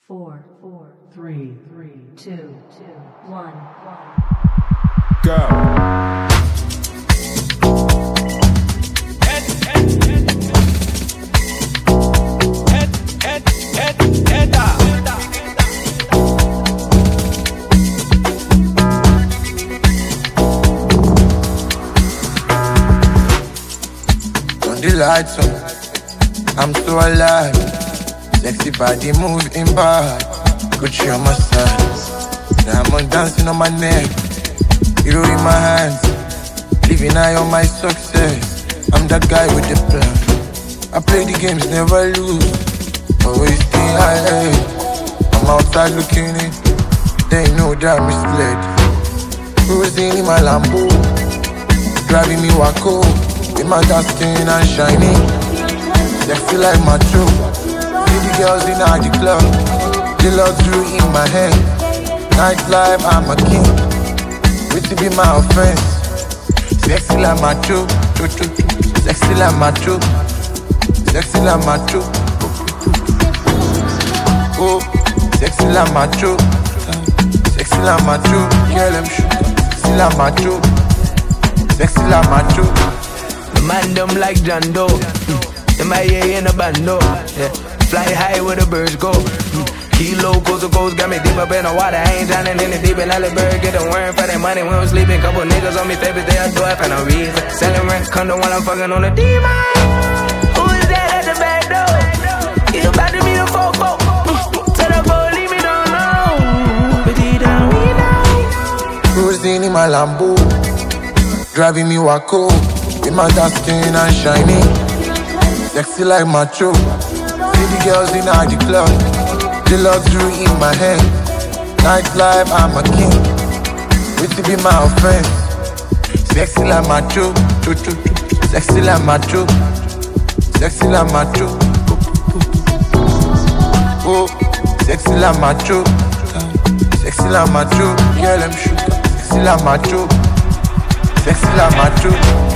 4, 3, 2, 1. Go. Turn the lights on, I'm so alive. Sexy body moving bad, Gucci on my side. Diamond dancing on my neck, hero in my hands. Living high on my success, I'm that guy with the plan. I play the games, never lose, always stay high. I'm outside looking in, they know that I'm misled. Cruising in my Lambo, driving me wacko. In my dark skin and shiny, sexy like my true. See the girls in the club, the luxury in my head. Nightlife, I'm a king. Wait to be my offense. Sexy like my true, sexy like my true, sexy like my true. Oh, sexy like my true, sexy like my true. Girl, I'm shoot, sexy like my true, sexy like my true. Man, them like John Doe. MIA in a bando. Yeah. Fly high where the birds go. Kilo, coast to coast, got me deep up in the water. I ain't drowning in the deep in Allenberg. Get the worm for that money when I'm sleeping. Couple niggas on me, favorite day I do it for no reason. Selling rent, condo while I'm fucking on the demon. Who is that at the back door? You about to be the fofo. Tell the boy, leave me don't know. But he don't know. Cruising in my Lambo, driving me wacko. In my dark skin and shiny, sexy like macho. See the girls in the club, the luxury in my head. Nightlife, I'm a king. Wait to be my offense. Sexy like macho, sexy like macho, sexy like macho. Oh, sexy like macho, sexy like macho. Girl, I'm shoot, sexy like macho, sexy like macho.